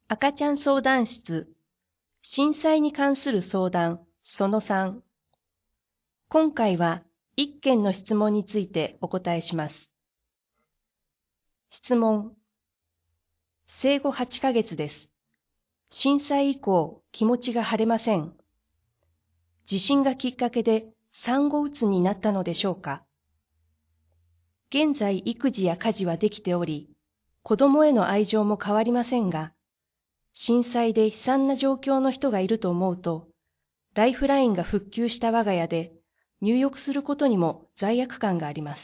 赤ちゃん相談室、震災に関する相談、その3。今回は1件の質問についてお答えします。質問。生後8ヶ月です。震災以降、気持ちが晴れません。地震がきっかけで産後うつになったのでしょうか。現在、育児や家事はできており、子供への愛情も変わりませんが、震災で悲惨な状況の人がいると思うと、ライフラインが復旧した我が家で入浴することにも罪悪感があります。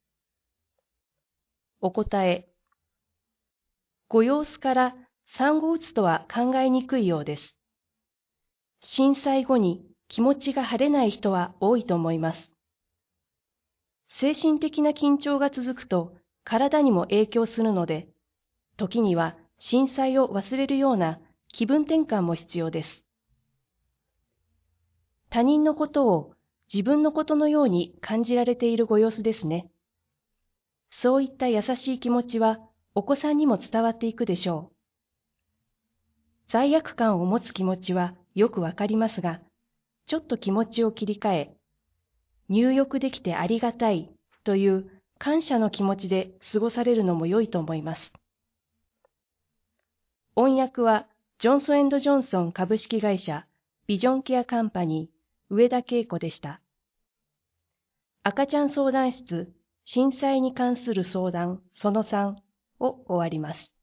お答え。ご様子から産後うつとは考えにくいようです。震災後に気持ちが晴れない人は多いと思います。精神的な緊張が続くと体にも影響するので、時には震災を忘れるような気分転換も必要です。他人のことを自分のことのように感じられているご様子ですね。そういった優しい気持ちはお子さんにも伝わっていくでしょう。罪悪感を持つ気持ちはよくわかりますが、ちょっと気持ちを切り替え、入浴できてありがたいという感謝の気持ちで過ごされるのも良いと思います。音訳はジョンソン&ジョンソン株式会社ビジョンケアカンパニー上田恵子でした。赤ちゃん相談室震災に関する相談その3を終わります。